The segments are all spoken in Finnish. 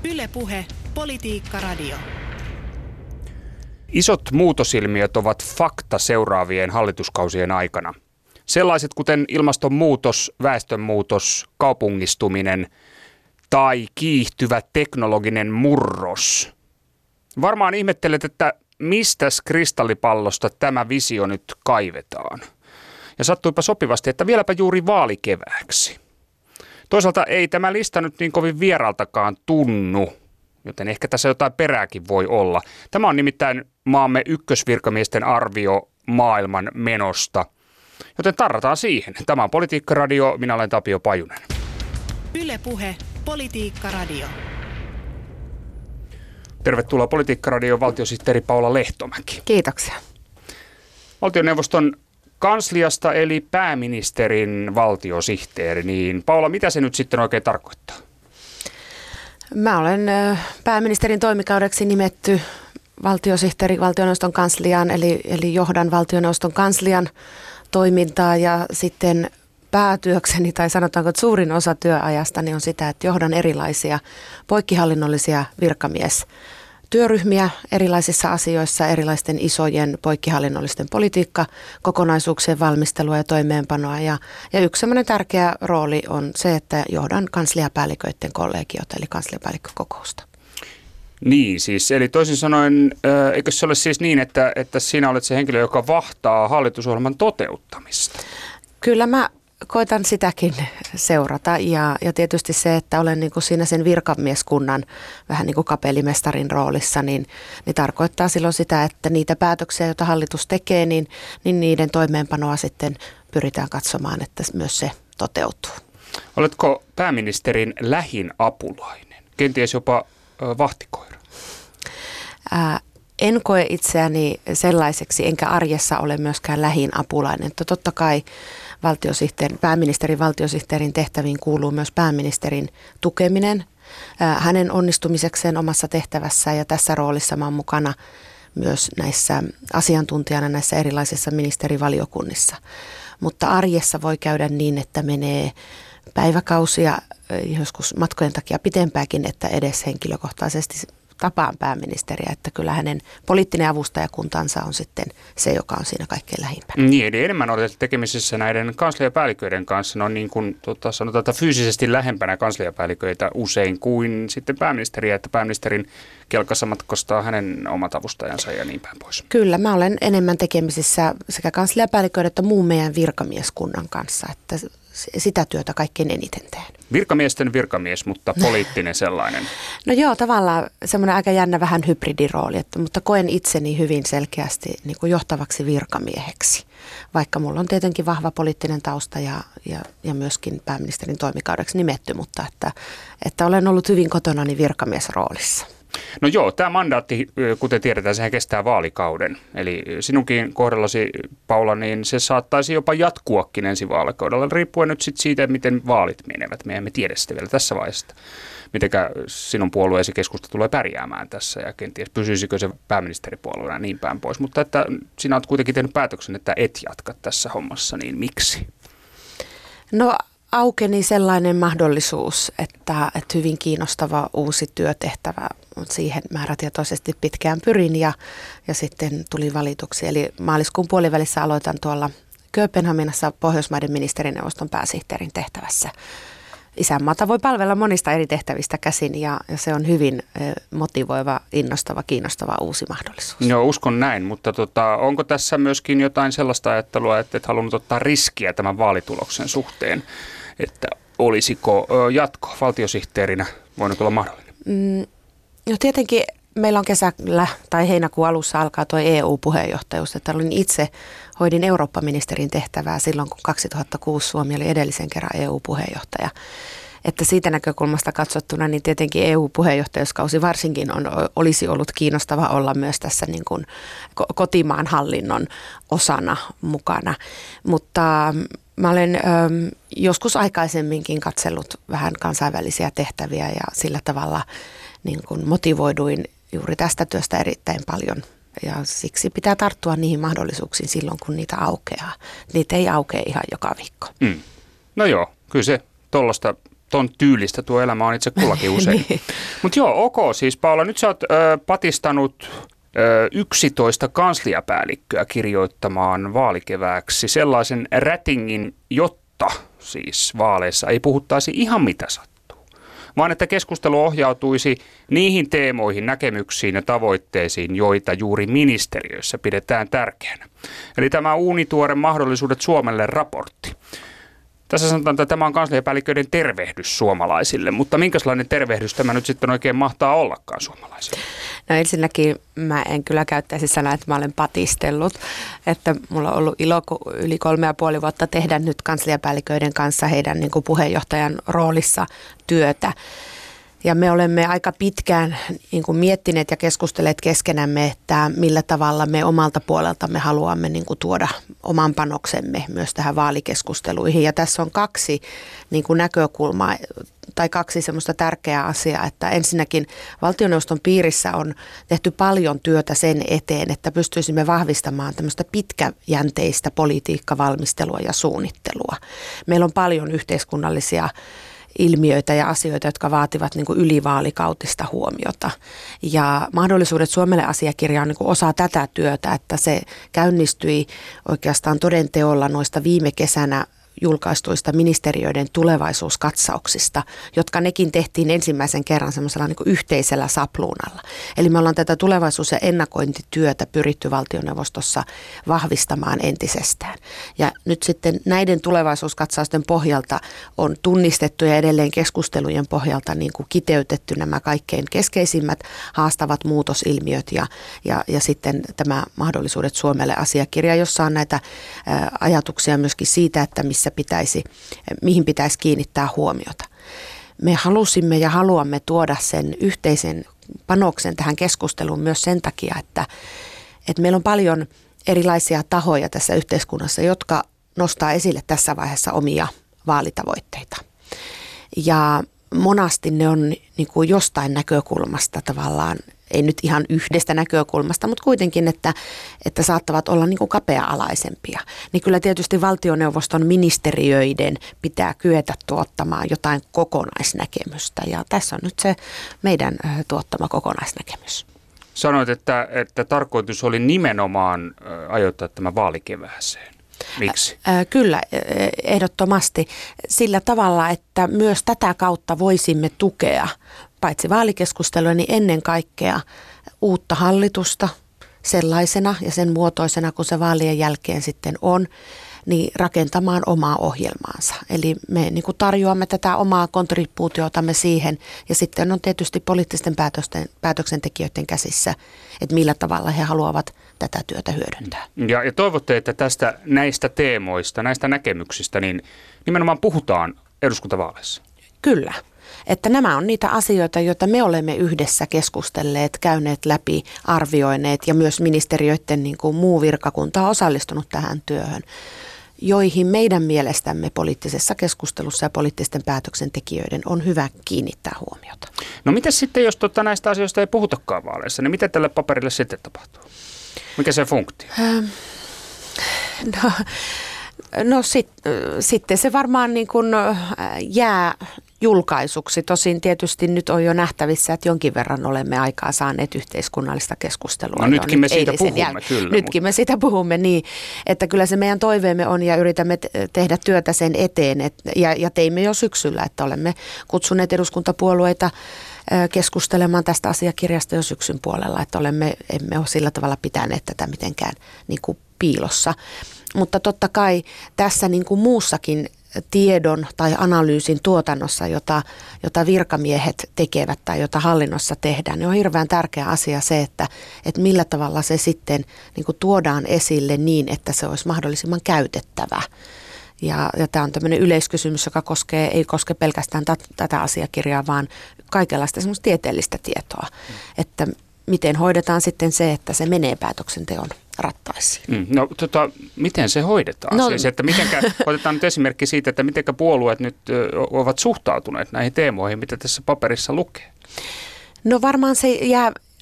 Yle Puhe, Politiikka Radio. Isot muutosilmiöt ovat fakta seuraavien hallituskausien aikana. Sellaiset kuten ilmastonmuutos, väestönmuutos, kaupungistuminen tai kiihtyvä teknologinen murros. Varmaan ihmettelet, että mistäs kristallipallosta tämä visio nyt kaivetaan. Ja sattuipa sopivasti, että vieläpä juuri vaalikevääksi. Toisaalta ei tämä lista nyt niin kovin vieraltakaan tunnu, joten ehkä tässä jotain perääkin voi olla. Tämä on nimittäin maamme ykkösvirkamiesten arvio maailman menosta, joten tarrataan siihen. Tämä on Politiikka Radio, minä olen Tapio Pajunen. Yle Puhe, Politiikka Radio. Tervetuloa Politiikka Radio, valtiosihteeri Paula Lehtomäki. Kiitoksia. Valtioneuvoston kansliasta eli pääministerin valtiosihteeri, niin Paula, mitä se nyt sitten oikein tarkoittaa? Mä olen pääministerin toimikaudeksi nimetty valtiosihteeri valtioneuvoston kansliaan, eli johdan valtioneuvoston kanslian toimintaa ja sitten päätyökseni, tai sanotaanko, että suurin osa työajastani on sitä, että johdan erilaisia poikkihallinnollisia virkamiestyöryhmiä erilaisissa asioissa, erilaisten isojen poikkihallinnollisten politiikkakokonaisuuksien valmistelua ja toimeenpanoa. Ja yksi sellainen tärkeä rooli on se, että johdan kansliapäälliköiden kollegiota, eli kansliapäällikkökokousta. Niin siis, eli toisin sanoen, eikö se ole siis niin, että sinä olet se henkilö, joka vahtaa hallitusohjelman toteuttamista? Kyllä mä koitan sitäkin seurata ja tietysti se, että olen niin kuin siinä sen virkamieskunnan vähän niin kuin kapellimestarin roolissa, niin tarkoittaa silloin sitä, että niitä päätöksiä, joita hallitus tekee, niin niiden toimeenpanoa sitten pyritään katsomaan, että myös se toteutuu. Oletko pääministerin lähin apulainen, kenties jopa vahtikoira? En koe itseäni sellaiseksi, enkä arjessa ole myöskään lähin apulainen. Totta kai pääministerin valtiosihteerin tehtäviin kuuluu myös pääministerin tukeminen hänen onnistumisekseen omassa tehtävässään, ja tässä roolissa mä oon mukana myös näissä asiantuntijana näissä erilaisissa ministerivaliokunnissa. Mutta arjessa voi käydä niin, että menee päiväkausia, joskus matkojen takia pitempääkin, että edes henkilökohtaisesti tapaan pääministeriä, että kyllä hänen poliittinen avustajakuntansa on sitten se, joka on siinä kaikkein lähimpänä. Niin, eli enemmän olet tekemisissä näiden kansliapäälliköiden kanssa, no niin kuin sanotaan, että fyysisesti lähempänä kansliapäälliköitä usein kuin sitten pääministeriä, että pääministerin kelkassa matkustaa hänen omat avustajansa ja niin päin pois. Kyllä, mä olen enemmän tekemisissä sekä kansliapäälliköiden että muun meidän virkamieskunnan kanssa, että sitä työtä kaikkein eniten teen. Virkamiesten virkamies, mutta poliittinen sellainen. No joo, tavallaan semmoinen aika jännä vähän hybridirooli, mutta koen itseni hyvin selkeästi niin kuin johtavaksi virkamieheksi. Vaikka mulla on tietenkin vahva poliittinen tausta ja myöskin pääministerin toimikaudeksi nimetty, mutta että olen ollut hyvin kotonani virkamiesroolissa. No joo, tämä mandaatti, kuten tiedetään, sehän kestää vaalikauden. Eli sinunkin kohdallasi, Paula, niin se saattaisi jopa jatkuakin ensi vaalikaudella, riippuen nyt sit siitä, miten vaalit menevät. Me emme tiedä sitten vielä tässä vaiheessa, mitenkä sinun puolueesi keskusta tulee pärjäämään tässä ja kenties pysyisikö se pääministeripuolueena niin päin pois. Mutta että sinä olet kuitenkin tehnyt päätöksen, että et jatka tässä hommassa, niin miksi? No aukeni sellainen mahdollisuus, että hyvin kiinnostava uusi työtehtävä, siihen määrätietoisesti pitkään pyrin ja sitten tuli valituksi. Eli maaliskuun puolivälissä aloitan tuolla Kööpenhaminassa Pohjoismaiden ministerineuvoston pääsihteerin tehtävässä. Isänmaata voi palvella monista eri tehtävistä käsin ja se on hyvin motivoiva, innostava, kiinnostava uusi mahdollisuus. Joo, uskon näin, mutta onko tässä myöskin jotain sellaista ajattelua, että et halunnut ottaa riskiä tämän vaalituloksen suhteen, että olisiko jatko valtiosihteerinä voinut olla mahdollinen? No tietenkin meillä on kesällä tai heinäkuun alussa alkaa tuo EU-puheenjohtajuus, että hoidin Eurooppa-ministerin tehtävää silloin, kun 2006 Suomi oli edellisen kerran EU-puheenjohtaja. Että siitä näkökulmasta katsottuna, niin tietenkin EU-puheenjohtajuuskausi varsinkin olisi ollut kiinnostava olla myös tässä niin kuin kotimaan hallinnon osana mukana. Mutta mä olen joskus aikaisemminkin katsellut vähän kansainvälisiä tehtäviä ja sillä tavalla niin kuin motivoiduin juuri tästä työstä erittäin paljon. Ja siksi pitää tarttua niihin mahdollisuuksiin silloin, kun niitä aukeaa. Niitä ei aukea ihan joka viikko. No joo, kyllä se tuollaista ton tyylistä tuo elämä on itse kullakin usein. Niin. Mutta joo, ok siis Paula, nyt sä oot patistanut 11 kansliapäällikköä kirjoittamaan vaalikevääksi sellaisen rätingin, jotta siis vaaleissa ei puhuttaisi ihan mitä sattuu, vaan että keskustelu ohjautuisi niihin teemoihin, näkemyksiin ja tavoitteisiin, joita juuri ministeriöissä pidetään tärkeänä. Eli tämä uunituore mahdollisuudet Suomelle -raportti. Tässä sanotaan, että tämä on kansliapäälliköiden tervehdys suomalaisille, mutta minkälainen tervehdys tämä nyt sitten oikein mahtaa ollakaan suomalaisille? No ensinnäkin mä en kyllä käyttäisi sanaa, että mä olen patistellut, että mulla on ollut ilo yli 3,5 vuotta tehdä nyt kansliapäälliköiden kanssa heidän niin kuin puheenjohtajan roolissa työtä. Ja me olemme aika pitkään niin kuin miettineet ja keskustelleet keskenämme, että millä tavalla me omalta puoleltamme haluamme niin kuin tuoda oman panoksemme myös tähän vaalikeskusteluihin. Ja tässä on kaksi niin kuin näkökulmaa tai kaksi semmoista tärkeää asiaa, että ensinnäkin valtioneuvoston piirissä on tehty paljon työtä sen eteen, että pystyisimme vahvistamaan tämmöistä pitkäjänteistä politiikkavalmistelua ja suunnittelua. Meillä on paljon yhteiskunnallisia ilmiöitä ja asioita, jotka vaativat niin kuin ylivaalikautista huomiota. Ja mahdollisuudet Suomelle -asiakirja on niin kuin osa tätä työtä, että se käynnistyi oikeastaan todenteolla noista viime kesänä julkaistuista ministeriöiden tulevaisuuskatsauksista, jotka nekin tehtiin ensimmäisen kerran semmoisella niin kuin yhteisellä sapluunalla. Eli me ollaan tätä tulevaisuus- ja ennakointityötä pyritty valtioneuvostossa vahvistamaan entisestään. Ja nyt sitten näiden tulevaisuuskatsausten pohjalta on tunnistettu ja edelleen keskustelujen pohjalta niin kuin kiteytetty nämä kaikkein keskeisimmät haastavat muutosilmiöt ja sitten tämä mahdollisuudet Suomelle -asiakirja, jossa on näitä ajatuksia myöskin siitä, että mihin pitäisi kiinnittää huomiota. Me halusimme ja haluamme tuoda sen yhteisen panoksen tähän keskusteluun myös sen takia, että meillä on paljon erilaisia tahoja tässä yhteiskunnassa, jotka nostaa esille tässä vaiheessa omia vaalitavoitteita. Ja monasti ne on niin kuin jostain näkökulmasta tavallaan, ei nyt ihan yhdestä näkökulmasta, mutta kuitenkin, että saattavat olla niin kuin kapea-alaisempia. Niin kyllä tietysti valtioneuvoston ministeriöiden pitää kyetä tuottamaan jotain kokonaisnäkemystä. Ja tässä on nyt se meidän tuottama kokonaisnäkemys. Sanoit, että tarkoitus oli nimenomaan ajoittaa tämä vaalikevääseen. Miksi? Kyllä, ehdottomasti sillä tavalla, että myös tätä kautta voisimme tukea paitsi vaalikeskustelua, niin ennen kaikkea uutta hallitusta sellaisena ja sen muotoisena, kun se vaalien jälkeen sitten on, niin rakentamaan omaa ohjelmaansa. Eli me niin kuin tarjoamme tätä omaa kontribuutiotamme siihen, ja sitten on tietysti poliittisten päätöksentekijöiden käsissä, että millä tavalla he haluavat tätä työtä hyödyntää. Ja toivotte, että näistä teemoista, näistä näkemyksistä, niin nimenomaan puhutaan eduskuntavaaleissa? Kyllä. Että nämä on niitä asioita, joita me olemme yhdessä keskustelleet, käyneet läpi, arvioineet ja myös ministeriöiden niin kuin muu virkakunta on osallistunut tähän työhön, joihin meidän mielestämme poliittisessa keskustelussa ja poliittisten päätöksentekijöiden on hyvä kiinnittää huomiota. No mitä sitten, jos näistä asioista ei puhutakaan vaaleissa, niin mitä tälle paperille sitten tapahtuu? Mikä se funktio? Sitten se varmaan niin kuin jää julkaisuksi. Tosin tietysti nyt on jo nähtävissä, että jonkin verran olemme aikaa saaneet yhteiskunnallista keskustelua. No nytkin me siitä puhumme, kyllä. Nytkin me siitä puhumme niin, että kyllä se meidän toiveemme on ja yritämme tehdä työtä sen eteen. Ja teimme jo syksyllä, että olemme kutsuneet eduskuntapuolueita keskustelemaan tästä asiakirjasta jo syksyn puolella, että emme ole sillä tavalla pitäneet tätä mitenkään niin kuin piilossa. Mutta totta kai tässä niin kuin muussakin tiedon tai analyysin tuotannossa, jota virkamiehet tekevät tai jota hallinnossa tehdään, niin on hirveän tärkeä asia se, että millä tavalla se sitten niin kuin tuodaan esille niin, että se olisi mahdollisimman käytettävä. Ja tämä on tämmöinen yleiskysymys, joka ei koske pelkästään tätä asiakirjaa, vaan kaikenlaista semmoista tieteellistä tietoa, että miten hoidetaan sitten se, että se menee päätöksenteon rattaisiin. No miten se hoidetaan? No, siis, että otetaan nyt esimerkki siitä, että miten puolueet nyt ovat suhtautuneet näihin teemoihin, mitä tässä paperissa lukee. No varmaan se jää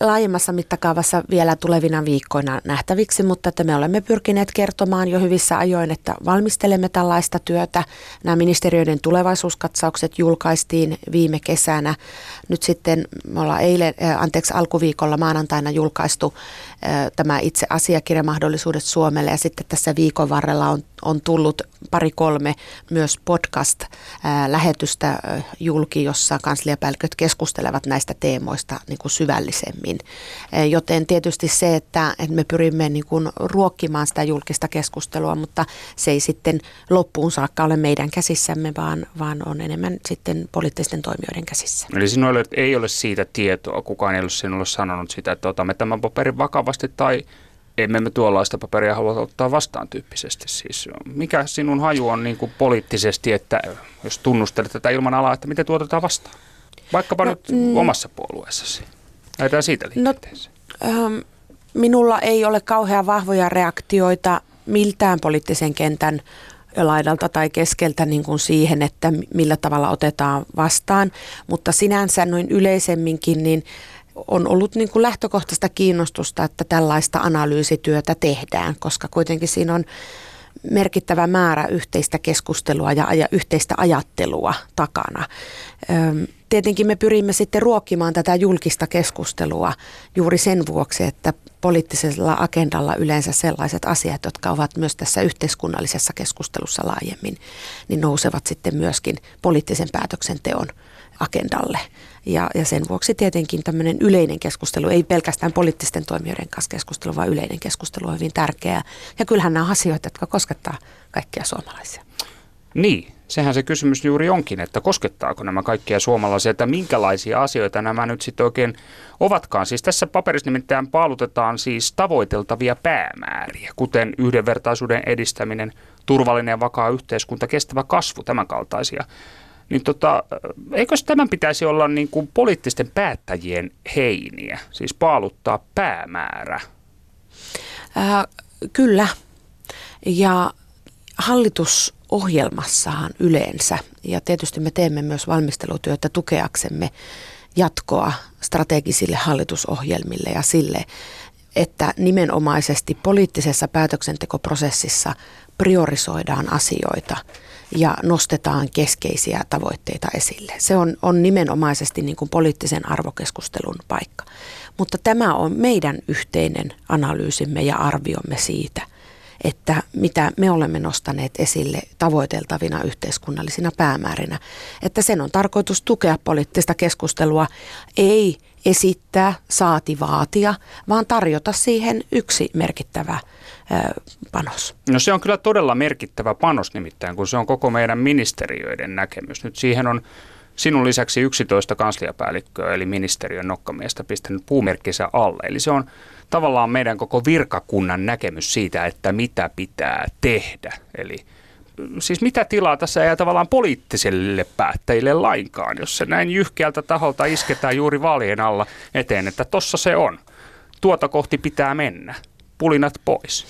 laajemmassa mittakaavassa vielä tulevina viikkoina nähtäviksi, mutta että me olemme pyrkineet kertomaan jo hyvissä ajoin, että valmistelemme tällaista työtä. Nämä ministeriöiden tulevaisuuskatsaukset julkaistiin viime kesänä. Nyt sitten me ollaan alkuviikolla maanantaina julkaistu tämä itse asiakirjamahdollisuudet Suomelle ja sitten tässä viikon varrella on tullut 2-3 myös podcast-lähetystä julki, jossa kansliapäälliköt keskustelevat näistä teemoista niin kuin syvällisemmin. Joten tietysti se, että me pyrimme niin kuin ruokkimaan sitä julkista keskustelua, mutta se ei sitten loppuun saakka ole meidän käsissämme, vaan on enemmän sitten poliittisten toimijoiden käsissä. Eli sinulle ei ole siitä tietoa, kukaan ei ole sinulle sanonut sitä, että otamme tämän paperin vakavasti tai emme me tuollaista paperia halua ottaa vastaan tyyppisesti. Siis mikä sinun haju on niin kuin poliittisesti, että jos tunnustelet tätä ilman alaa, että miten tuotetaan vastaan? Vaikkapa nyt omassa puolueessasi. Lähdetään siitä liikenteeseen. Minulla ei ole kauhean vahvoja reaktioita miltään poliittisen kentän laidalta tai keskeltä niin kuin siihen, että millä tavalla otetaan vastaan, mutta sinänsä noin yleisemminkin niin on ollut niin kuin lähtökohtaista kiinnostusta, että tällaista analyysityötä tehdään, koska kuitenkin siinä on merkittävä määrä yhteistä keskustelua ja yhteistä ajattelua takana. Tietenkin me pyrimme sitten ruokkimaan tätä julkista keskustelua juuri sen vuoksi, että poliittisella agendalla yleensä sellaiset asiat, jotka ovat myös tässä yhteiskunnallisessa keskustelussa laajemmin, niin nousevat sitten myöskin poliittisen päätöksenteon agendalle. Ja sen vuoksi tietenkin tämmöinen yleinen keskustelu, ei pelkästään poliittisten toimijoiden kanssa keskustelu, vaan yleinen keskustelu on hyvin tärkeää. Ja kyllähän nämä asioita, jotka koskettaa kaikkia suomalaisia. Niin, sehän se kysymys juuri onkin, että koskettaako nämä kaikkia suomalaisia, että minkälaisia asioita nämä nyt sitten oikein ovatkaan. Siis tässä paperissa nimittäin paalutetaan siis tavoiteltavia päämääriä, kuten yhdenvertaisuuden edistäminen, turvallinen ja vakaa yhteiskunta, kestävä kasvu, tämän kaltaisia. Niin eikö tämän pitäisi olla niin kuin poliittisten päättäjien heiniä, siis paaluttaa päämäärä? Kyllä. Ja hallitusohjelmassaan yleensä, ja tietysti me teemme myös valmistelutyötä tukeaksemme jatkoa strategisille hallitusohjelmille ja sille, että nimenomaisesti poliittisessa päätöksentekoprosessissa priorisoidaan asioita ja nostetaan keskeisiä tavoitteita esille. Se on nimenomaisesti niin kuin poliittisen arvokeskustelun paikka. Mutta tämä on meidän yhteinen analyysimme ja arviomme siitä, että mitä me olemme nostaneet esille tavoiteltavina yhteiskunnallisina päämäärinä. Että sen on tarkoitus tukea poliittista keskustelua, ei esittää, saati vaatia, vaan tarjota siihen yksi merkittävä panos. No se on kyllä todella merkittävä panos nimittäin, kun se on koko meidän ministeriöiden näkemys. Nyt siihen on sinun lisäksi 11 kansliapäällikköä eli ministeriön nokkamiestä pistänyt puumerkkinsä alle. Eli se on tavallaan meidän koko virkakunnan näkemys siitä, että mitä pitää tehdä. Eli siis mitä tilaa tässä ei tavallaan poliittisille päättäjille lainkaan, jos se näin jyhkeältä taholta isketään juuri vaalien alla eteen, että tossa se on. Tuota kohti pitää mennä. Pulinat pois.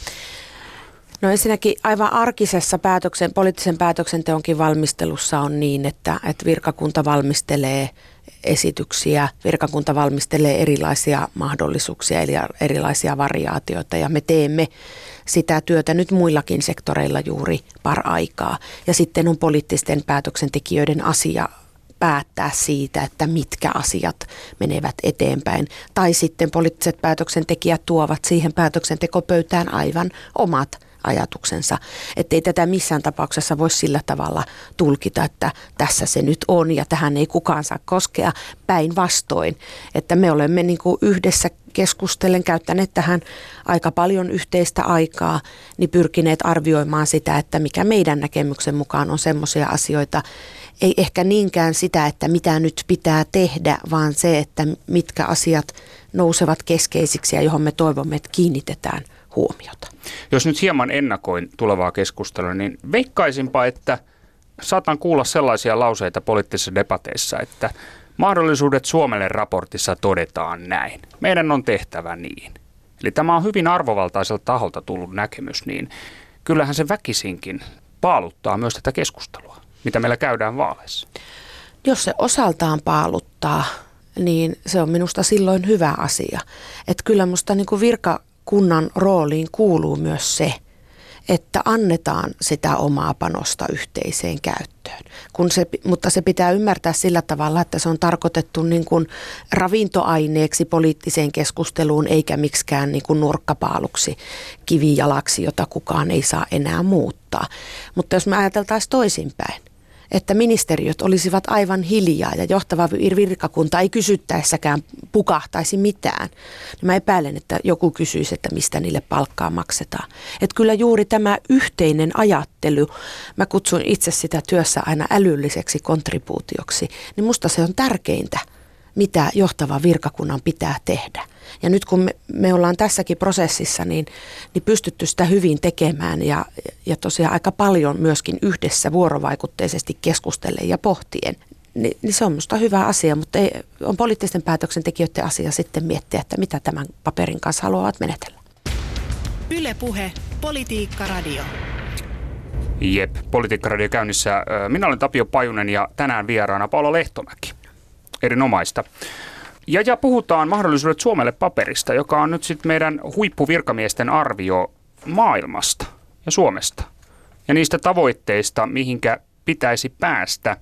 No ensinnäkin aivan arkisessa poliittisen päätöksenteonkin valmistelussa on niin, että virkakunta valmistelee esityksiä, virkakunta valmistelee erilaisia mahdollisuuksia eli erilaisia variaatioita ja me teemme sitä työtä nyt muillakin sektoreilla juuri paraikaa. Ja sitten on poliittisten päätöksentekijöiden asia päättää siitä, että mitkä asiat menevät eteenpäin. Tai sitten poliittiset päätöksentekijät tuovat siihen päätöksentekopöytään aivan omat ajatuksensa. Että ei tätä missään tapauksessa voi sillä tavalla tulkita, että tässä se nyt on ja tähän ei kukaan saa koskea, päinvastoin. Että me olemme niin kuin yhdessä keskustellen käyttäneet tähän aika paljon yhteistä aikaa, niin pyrkineet arvioimaan sitä, että mikä meidän näkemyksen mukaan on semmoisia asioita, ei ehkä niinkään sitä, että mitä nyt pitää tehdä, vaan se, että mitkä asiat nousevat keskeisiksi ja johon me toivomme, että kiinnitetään huomiota. Jos nyt hieman ennakoin tulevaa keskustelua, niin veikkaisinpa, että saatan kuulla sellaisia lauseita poliittisissa debateissa, että mahdollisuudet Suomelle raportissa todetaan näin. Meidän on tehtävä niin. Eli tämä on hyvin arvovaltaiselta taholta tullut näkemys, niin kyllähän se väkisinkin paaluttaa myös tätä keskustelua, mitä meillä käydään vaaleissa. Jos se osaltaan paaluttaa, niin se on minusta silloin hyvä asia. Että kyllä musta niin kuin virkakunnan rooliin kuuluu myös se, että annetaan sitä omaa panosta yhteiseen käyttöön. Mutta se pitää ymmärtää sillä tavalla, että se on tarkoitettu niin kuin ravintoaineeksi poliittiseen keskusteluun, eikä miksikään niin kuin nurkkapaaluksi, kivijalaksi, jota kukaan ei saa enää muuttaa. Mutta jos me ajateltaisiin toisinpäin, että ministeriöt olisivat aivan hiljaa ja johtava virkakunta ei kysyttäessäkään pukahtaisi mitään, niin mä epäilen, että joku kysyisi, että mistä niille palkkaa maksetaan. Että kyllä juuri tämä yhteinen ajattelu, mä kutsun itse sitä työssä aina älylliseksi kontribuutioksi, niin musta se on tärkeintä, mitä johtavan virkakunnan pitää tehdä. Ja nyt kun me ollaan tässäkin prosessissa, niin pystytty sitä hyvin tekemään ja tosiaan aika paljon myöskin yhdessä vuorovaikutteisesti keskustellen ja pohtien, niin se on minusta hyvä asia, mutta on poliittisten päätöksentekijöiden asia sitten miettiä, että mitä tämän paperin kanssa haluavat menetellä. Yle Puhe, Politiikka Radio. Jep, Politiikka Radio käynnissä. Minä olen Tapio Pajunen ja tänään vieraana Paula Lehtomäki. Erinomaista. Ja puhutaan mahdollisuudet Suomelle paperista, joka on nyt sitten meidän huippuvirkamiesten arvio maailmasta ja Suomesta. Ja niistä tavoitteista, mihinkä pitäisi päästä.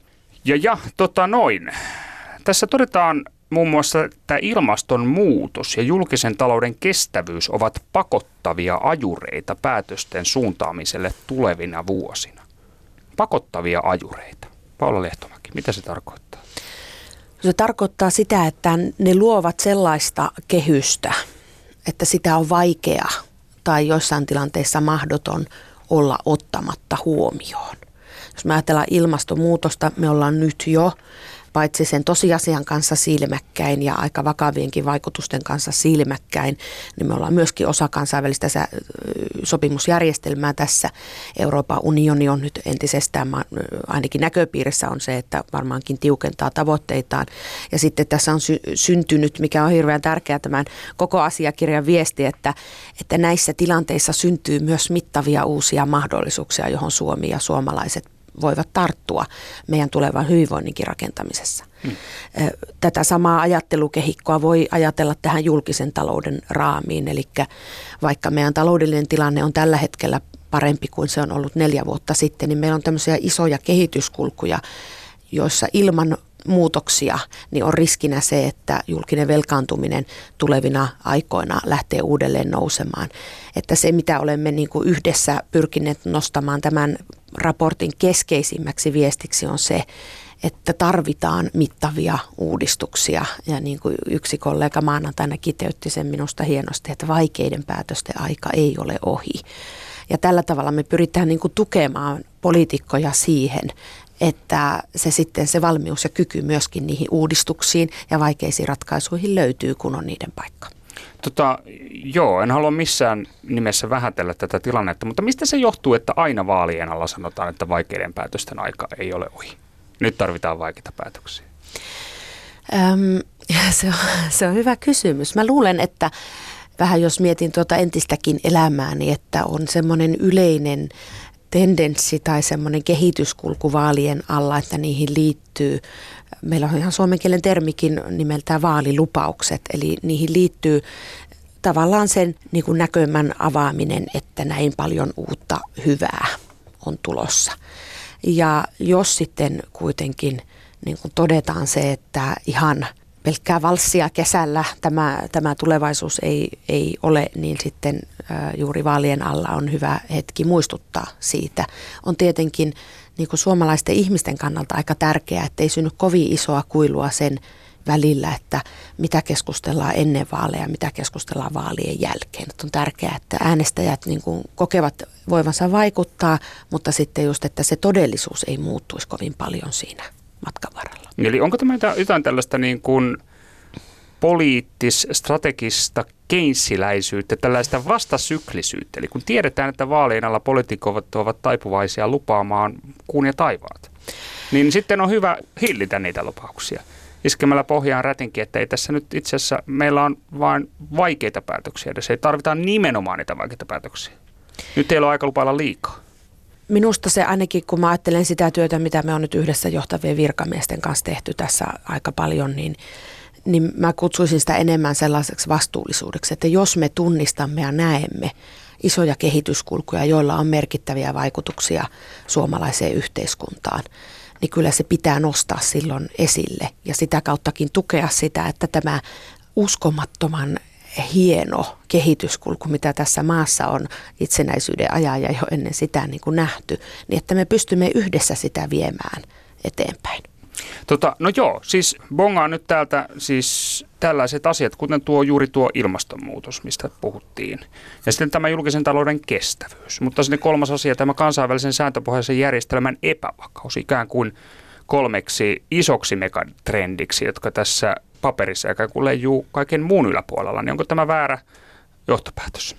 Tässä todetaan muun muassa, että ilmastonmuutos ja julkisen talouden kestävyys ovat pakottavia ajureita päätösten suuntaamiselle tulevina vuosina. Pakottavia ajureita. Paula Lehtomäki, mitä se tarkoittaa? Se tarkoittaa sitä, että ne luovat sellaista kehystä, että sitä on vaikea tai joissain tilanteissa mahdoton olla ottamatta huomioon. Jos me ajatellaan ilmastonmuutosta, me ollaan nyt jo paitsi sen tosiasian kanssa silmäkkäin ja aika vakavienkin vaikutusten kanssa silmäkkäin, niin me ollaan myöskin osa kansainvälistä sopimusjärjestelmää tässä. Euroopan unioni on nyt entisestään, ainakin näköpiirissä on se, että varmaankin tiukentaa tavoitteitaan. Ja sitten tässä on syntynyt, mikä on hirveän tärkeää tämän koko asiakirjan viesti, että näissä tilanteissa syntyy myös mittavia uusia mahdollisuuksia, johon Suomi ja suomalaiset voivat tarttua meidän tulevan hyvinvoinninkin rakentamisessa. Tätä samaa ajattelukehikkoa voi ajatella tähän julkisen talouden raamiin, eli vaikka meidän taloudellinen tilanne on tällä hetkellä parempi kuin se on ollut 4 vuotta sitten, niin meillä on tämmöisiä isoja kehityskulkuja, joissa ilman muutoksia niin on riskinä se, että julkinen velkaantuminen tulevina aikoina lähtee uudelleen nousemaan. Että se, mitä olemme niin kuin yhdessä pyrkineet nostamaan tämän raportin keskeisimmäksi viestiksi on se, että tarvitaan mittavia uudistuksia. Ja niin kuin yksi kollega maanantaina kiteytti sen minusta hienosti, että vaikeiden päätösten aika ei ole ohi. Ja tällä tavalla me pyritään niin kuin tukemaan poliitikkoja siihen, että se valmius ja kyky myöskin niihin uudistuksiin ja vaikeisiin ratkaisuihin löytyy, kun on niiden paikka. En halua missään nimessä vähätellä tätä tilannetta, mutta mistä se johtuu, että aina vaalien alla sanotaan, että vaikeiden päätösten aika ei ole ohi? Nyt tarvitaan vaikeita päätöksiä. Se on hyvä kysymys. Mä luulen, että vähän jos mietin tuota entistäkin elämääni, että on semmoinen yleinen tendenssi tai semmoinen kehityskulku vaalien alla, että niihin liittyy, meillä on ihan suomen kielen termikin nimeltään vaalilupaukset, eli niihin liittyy tavallaan sen niin kuin näkymän avaaminen, että näin paljon uutta hyvää on tulossa. Ja jos sitten kuitenkin niin kuin todetaan se, että ihan pelkkää valssia kesällä tämä tulevaisuus ei ole, niin sitten juuri vaalien alla on hyvä hetki muistuttaa siitä. On tietenkin niin kuin suomalaisten ihmisten kannalta aika tärkeää, että ei synny kovin isoa kuilua sen välillä, että mitä keskustellaan ennen vaaleja, mitä keskustellaan vaalien jälkeen. Että on tärkeää, että äänestäjät niin kuin kokevat voivansa vaikuttaa, mutta sitten just, että se todellisuus ei muuttuisi kovin paljon siinä matkan varrella. Eli onko tämä jotain tällaista niin kuin poliittis-strategista keynesiläisyyttä, tällaista vastasyklisyyttä? Eli kun tiedetään, että vaalien alla poliitikot ovat taipuvaisia lupaamaan kuun ja taivaat, niin sitten on hyvä hillitä niitä lupauksia. Iskemällä pohjaan rätinkin, että ei tässä nyt itse asiassa, meillä on vain vaikeita päätöksiä edes. Ei tarvitaan nimenomaan niitä vaikeita päätöksiä. Nyt ei ole aika lupailla liikaa. Minusta se ainakin, kun mä ajattelen sitä työtä, mitä me on nyt yhdessä johtavien virkamiesten kanssa tehty tässä aika paljon, niin niin mä kutsuisin sitä enemmän sellaiseksi vastuullisuudeksi, että jos me tunnistamme ja näemme isoja kehityskulkuja, joilla on merkittäviä vaikutuksia suomalaiseen yhteiskuntaan, niin kyllä se pitää nostaa silloin esille ja sitä kauttakin tukea sitä, että tämä uskomattoman hieno kehityskulku, mitä tässä maassa on itsenäisyyden ajan ja jo ennen sitä niin kuin nähty, niin että me pystymme yhdessä sitä viemään eteenpäin. No joo, siis bongaan nyt täältä siis tällaiset asiat, kuten juuri tuo ilmastonmuutos, mistä puhuttiin. Ja sitten tämä julkisen talouden kestävyys. Mutta sitten kolmas asia, tämä kansainvälisen sääntöpohjaisen järjestelmän epävakaus, ikään kuin 3 isoksi megatrendiksi, jotka tässä paperissa ikään kuin leijuu kaiken muun yläpuolella. Niin onko tämä väärä johtopäätös?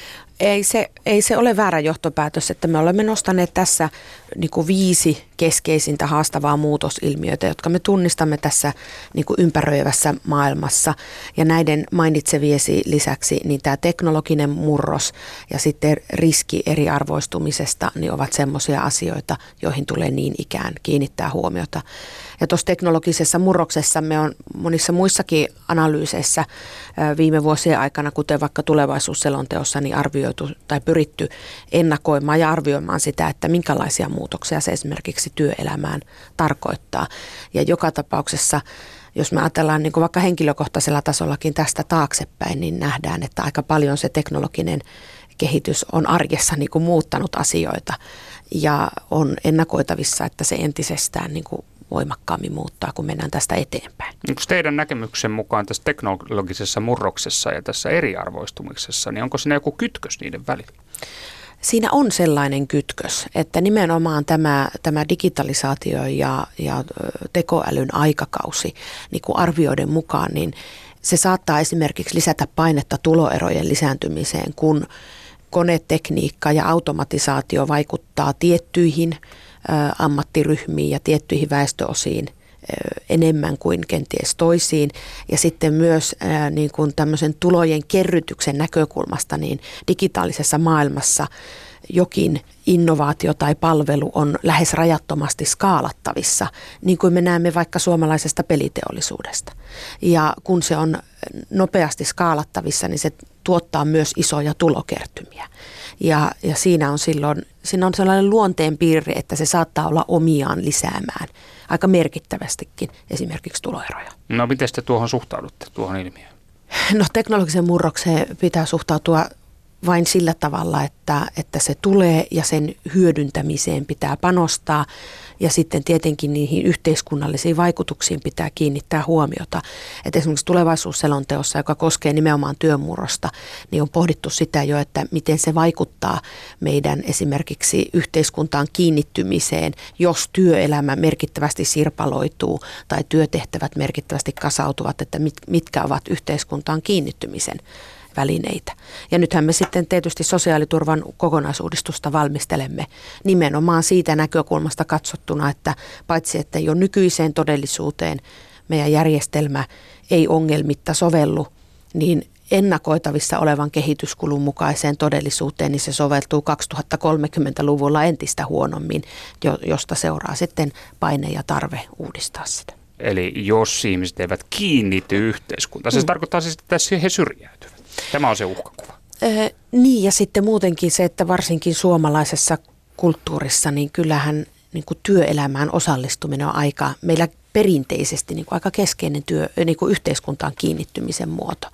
Ei se ole väärä johtopäätös, että me olemme nostaneet tässä niin kuin 5 keskeisintä haastavaa muutosilmiöitä, jotka me tunnistamme tässä niin kuin ympäröivässä maailmassa. Ja näiden mainitseviesi lisäksi niin tämä teknologinen murros ja sitten riski eriarvoistumisesta niin ovat semmoisia asioita, joihin tulee niin ikään kiinnittää huomiota. Ja tuossa teknologisessa murroksessa me on monissa muissakin analyyseissä viime vuosien aikana, kuten vaikka tulevaisuusselonteossa, niin arvioitu tai pyritty ennakoimaan ja arvioimaan sitä, että minkälaisia muutoksia se esimerkiksi työelämään tarkoittaa. Ja joka tapauksessa, jos me ajatellaan niin kuin vaikka henkilökohtaisella tasollakin tästä taaksepäin, niin nähdään, että aika paljon se teknologinen kehitys on arjessa niin kuin muuttanut asioita ja on ennakoitavissa, että se entisestään niin kuin voimakkaammin muuttaa, kun mennään tästä eteenpäin. Onko teidän näkemyksen mukaan tässä teknologisessa murroksessa ja tässä eriarvoistumisessa, niin onko siinä joku kytkös niiden välillä? Siinä on sellainen kytkös, että nimenomaan tämä digitalisaatio ja tekoälyn aikakausi niin kuin arvioiden mukaan, niin se saattaa esimerkiksi lisätä painetta tuloerojen lisääntymiseen, kun konetekniikka ja automatisaatio vaikuttaa tiettyihin ammattiryhmiin ja tiettyihin väestöosiin enemmän kuin kenties toisiin. Ja sitten myös niin kuin tämmöisen tulojen kerrytyksen näkökulmasta niin digitaalisessa maailmassa jokin innovaatio tai palvelu on lähes rajattomasti skaalattavissa, niin kuin me näemme vaikka suomalaisesta peliteollisuudesta. Ja kun se on nopeasti skaalattavissa, niin se tuottaa myös isoja tulokertymiä. Ja siinä on sellainen luonteenpiirre, että se saattaa olla omiaan lisäämään aika merkittävästikin esimerkiksi tuloeroja. No miten te tuohon suhtaudutte, tuohon ilmiöön? No teknologisen murrokseen pitää suhtautua vain sillä tavalla, että se tulee ja sen hyödyntämiseen pitää panostaa ja sitten tietenkin niihin yhteiskunnallisiin vaikutuksiin pitää kiinnittää huomiota. Että esimerkiksi tulevaisuusselonteossa, joka koskee nimenomaan työmurrosta, niin on pohdittu sitä jo, että miten se vaikuttaa meidän esimerkiksi yhteiskuntaan kiinnittymiseen, jos työelämä merkittävästi sirpaloituu tai työtehtävät merkittävästi kasautuvat, että mitkä ovat yhteiskuntaan kiinnittymisen välineitä. Ja nythän me sitten tietysti sosiaaliturvan kokonaisuudistusta valmistelemme nimenomaan siitä näkökulmasta katsottuna, että paitsi että jo nykyiseen todellisuuteen meidän järjestelmä ei ongelmitta sovellu, niin ennakoitavissa olevan kehityskulun mukaiseen todellisuuteen, niin se soveltuu 2030-luvulla entistä huonommin, josta seuraa sitten paine ja tarve uudistaa sitä. Eli jos ihmiset eivät kiinnity yhteiskuntaan, se tarkoittaa siis, että he syrjäytyvät. Tämä on se uhkakuva. Niin ja sitten muutenkin se, että varsinkin suomalaisessa kulttuurissa, niin kyllähän niin kuin työelämään osallistuminen on meillä perinteisesti niin kuin aika keskeinen niin kuin yhteiskuntaan kiinnittymisen muoto.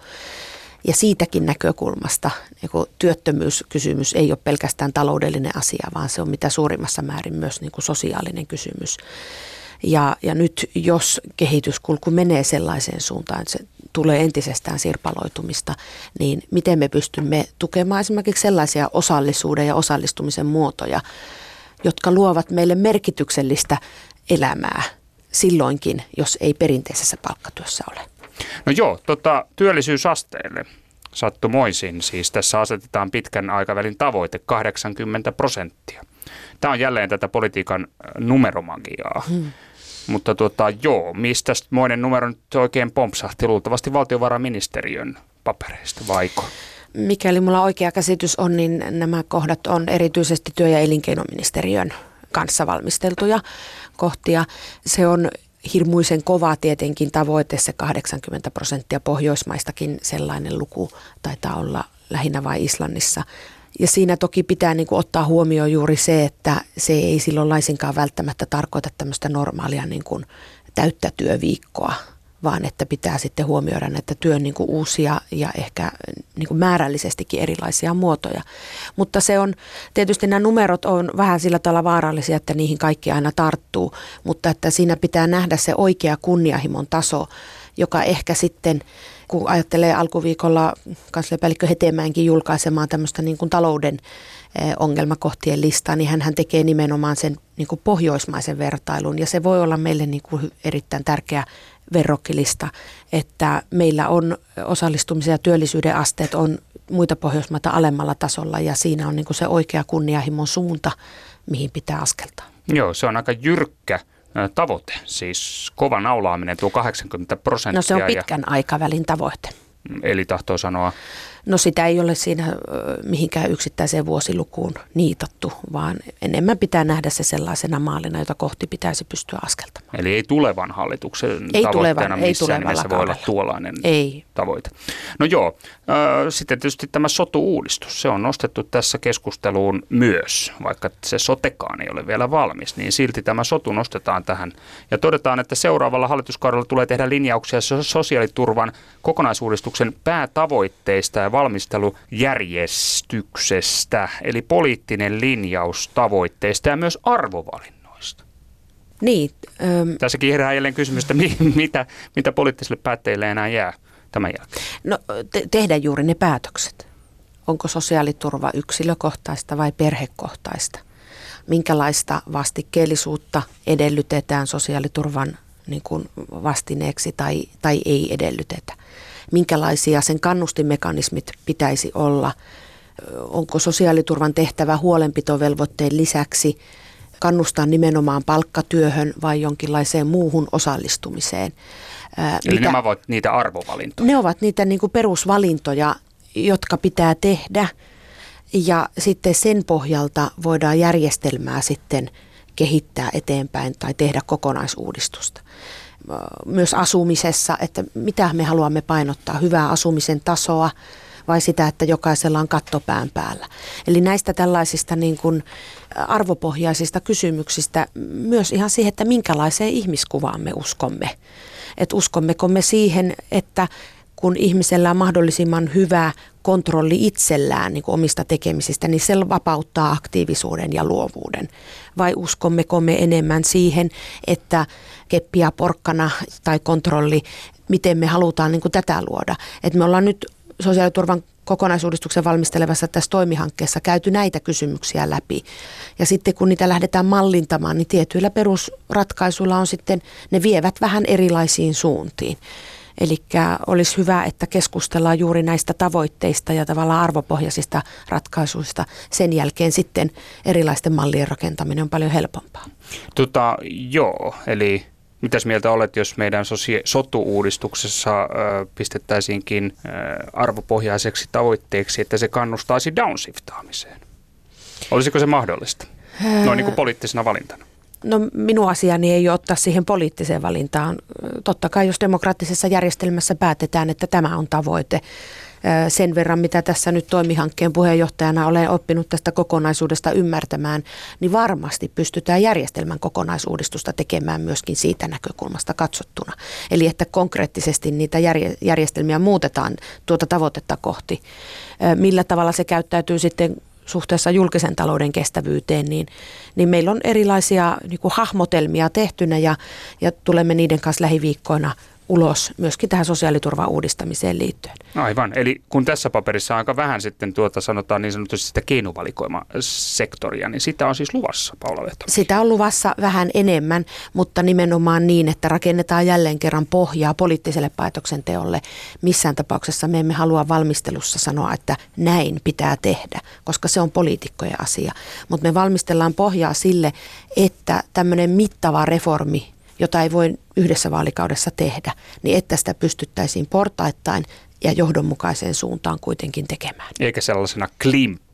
Ja siitäkin näkökulmasta niin kuin työttömyyskysymys ei ole pelkästään taloudellinen asia, vaan se on mitä suurimmassa määrin myös niin kuin sosiaalinen kysymys. Ja nyt jos kehityskulku menee sellaiseen suuntaan, että se tulee entisestään sirpaloitumista, niin miten me pystymme tukemaan esimerkiksi sellaisia osallisuuden ja osallistumisen muotoja, jotka luovat meille merkityksellistä elämää silloinkin, jos ei perinteisessä palkkatyössä ole. No joo, työllisyysasteelle sattumoisin, siis tässä asetetaan pitkän aikavälin tavoite 80%. Tämä on jälleen tätä politiikan numeromagiaa. Mutta mistä moinen numero nyt oikein pompsahti? Luultavasti valtiovarainministeriön papereista, vaiko? Mikäli mulla oikea käsitys on, niin nämä kohdat on erityisesti työ- ja elinkeinoministeriön kanssa valmisteltuja kohtia. Se on hirmuisen kova tietenkin tavoite, se 80%, Pohjoismaistakin sellainen luku taitaa olla lähinnä vain Islannissa. Ja siinä toki pitää niin kuin ottaa huomioon juuri se, että se ei silloin laisinkaan välttämättä tarkoita tämmöistä normaalia niin kuin täyttä työviikkoa, vaan että pitää sitten huomioida näitä työn niin kuin uusia ja ehkä niin kuin määrällisestikin erilaisia muotoja. Mutta se on, tietysti nämä numerot on vähän sillä tavalla vaarallisia, että niihin kaikki aina tarttuu, mutta että siinä pitää nähdä se oikea kunnianhimon taso, joka ehkä sitten, kun ajattelee alkuviikolla kansliapäällikkö Hetemäenkin julkaisemaan tämmöistä niin kuin talouden ongelmakohtien listaa, niin hän tekee nimenomaan sen niin kuin pohjoismaisen vertailun, ja se voi olla meille niin kuin erittäin tärkeä verrokkilista, että meillä on osallistumisen ja työllisyyden asteet on muita Pohjoismaita alemmalla tasolla, ja siinä on niin kuin se oikea kunnianhimon suunta, mihin pitää askeltaa. Joo, se on aika jyrkkä tavoite, siis kova naulaaminen, tuo 80%. No se on pitkän aikavälin tavoite. Eli tahtoo sanoa? No sitä ei ole siinä mihinkään yksittäiseen vuosilukuun niitattu, vaan enemmän pitää nähdä se sellaisena maalina, jota kohti pitäisi pystyä askeltamaan. Eli ei tulevan hallituksen tavoitteena missään nimessä voi olla tuollainen tavoite. No joo, sitten tietysti tämä sotu-uudistus, se on nostettu tässä keskusteluun myös, vaikka se sotekaan ei ole vielä valmis, niin silti tämä sotu nostetaan tähän. Ja todetaan, että seuraavalla hallituskaudella tulee tehdä linjauksia sosiaaliturvan kokonaisuudistuksen päätavoitteista ja valmistelujärjestyksestä, eli poliittinen linjaus tavoitteista ja myös arvovalinnoista. Niin. Tässäkin herää jälleen kysymys, että mitä poliittisille päättäjille enää jää tämän jälkeen? No tehdä juuri ne päätökset. Onko sosiaaliturva yksilökohtaista vai perhekohtaista? Minkälaista vastikkeellisuutta edellytetään sosiaaliturvan niin kuin vastineeksi tai ei edellytetä? Minkälaisia sen kannustimekanismit pitäisi olla? Onko sosiaaliturvan tehtävä huolenpitovelvoitteen lisäksi kannustaa nimenomaan palkkatyöhön vai jonkinlaiseen muuhun osallistumiseen? Eli nämä ovat niitä arvovalintoja? Ne ovat niitä niin kuin perusvalintoja, jotka pitää tehdä, ja sitten sen pohjalta voidaan järjestelmää sitten kehittää eteenpäin tai tehdä kokonaisuudistusta. Myös asumisessa, että mitä me haluamme painottaa, hyvää asumisen tasoa vai sitä, että jokaisella on katto pään päällä. Eli näistä tällaisista niin kuin arvopohjaisista kysymyksistä myös ihan siihen, että minkälaiseen ihmiskuvaan me uskomme. Että uskommeko me siihen, että kun ihmisellä on mahdollisimman hyvä kontrolli itsellään niin kuin omista tekemisistä, niin se vapauttaa aktiivisuuden ja luovuuden. Vai uskommeko me enemmän siihen, että keppi ja porkkana tai kontrolli, miten me halutaan niin kuin tätä luoda. Että me ollaan nyt sosiaaliturvan kokonaisuudistuksen valmistelevassa tässä toimihankkeessa käyty näitä kysymyksiä läpi. Ja sitten kun niitä lähdetään mallintamaan, niin tietyillä perusratkaisuilla on sitten, ne vievät vähän erilaisiin suuntiin. Eli olisi hyvä, että keskustellaan juuri näistä tavoitteista ja tavallaan arvopohjaisista ratkaisuista. Sen jälkeen sitten erilaisten mallien rakentaminen on paljon helpompaa. Joo, eli mitäs mieltä olet, jos meidän sotu-uudistuksessa pistettäisiinkin arvopohjaiseksi tavoitteeksi, että se kannustaisi downshiftaamiseen? Olisiko se mahdollista? Noin niin kuin poliittisena valintana. No minun asiani ei ole ottaa siihen poliittiseen valintaan. Totta kai jos demokraattisessa järjestelmässä päätetään, että tämä on tavoite. Sen verran, mitä tässä nyt toimihankkeen puheenjohtajana olen oppinut tästä kokonaisuudesta ymmärtämään, niin varmasti pystytään järjestelmän kokonaisuudistusta tekemään myöskin siitä näkökulmasta katsottuna. Eli että konkreettisesti niitä järjestelmiä muutetaan tuota tavoitetta kohti. Millä tavalla se käyttäytyy sitten suhteessa julkisen talouden kestävyyteen, niin meillä on erilaisia niin kuin hahmotelmia tehtynä ja tulemme niiden kanssa lähiviikkoina ulos myöskin tähän sosiaaliturvan uudistamiseen liittyen. Aivan. Eli kun tässä paperissa on aika vähän sitten sanotaan niin sanotusti sitä keinovalikoimasektoria, niin sitä on siis luvassa, Paula Lehtomäki. Sitä on luvassa vähän enemmän, mutta nimenomaan niin, että rakennetaan jälleen kerran pohjaa poliittiselle päätöksenteolle. Missään tapauksessa me emme halua valmistelussa sanoa, että näin pitää tehdä, koska se on poliitikkojen asia. Mutta me valmistellaan pohjaa sille, että tämmöinen mittava reformi, jota ei voi yhdessä vaalikaudessa tehdä, niin että sitä pystyttäisiin portaittain ja johdonmukaiseen suuntaan kuitenkin tekemään. Eikä sellaisena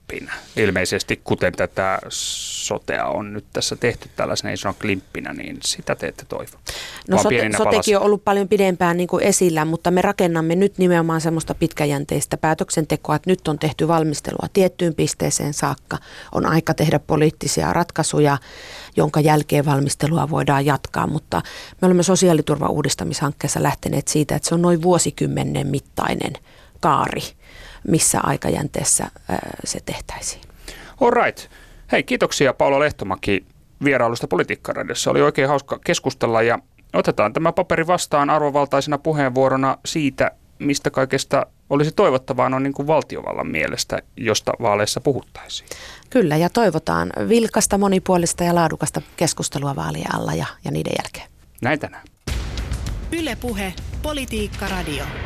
klimppinä. Ilmeisesti kuten tätä sotea on nyt tässä tehty tällaisena isona klimppinä, niin sitä te ette toivo. No sotekin on ollut paljon pidempään niin kuin esillä, mutta me rakennamme nyt nimenomaan semmoista pitkäjänteistä päätöksentekoa, että nyt on tehty valmistelua tiettyyn pisteeseen saakka. On aika tehdä poliittisia ratkaisuja, jonka jälkeen valmistelua voidaan jatkaa, mutta me olemme sosiaaliturvan uudistamishankkeessa lähteneet siitä, että se on noin vuosikymmenen mittainen kaari, missä aikajänteessä se tehtäisiin. All right. Hei, kiitoksia Paula Lehtomäki vierailusta Politiikka-radiossa. Oli oikein hauska keskustella ja otetaan tämä paperi vastaan arvovaltaisena puheenvuorona siitä, mistä kaikesta olisi toivottavaa noin niin kuin valtiovallan mielestä, josta vaaleissa puhuttaisiin. Kyllä, ja toivotaan vilkasta, monipuolista ja laadukasta keskustelua vaalien alla ja niiden jälkeen. Näin tänään. Yle Puhe, Politiikka Radio.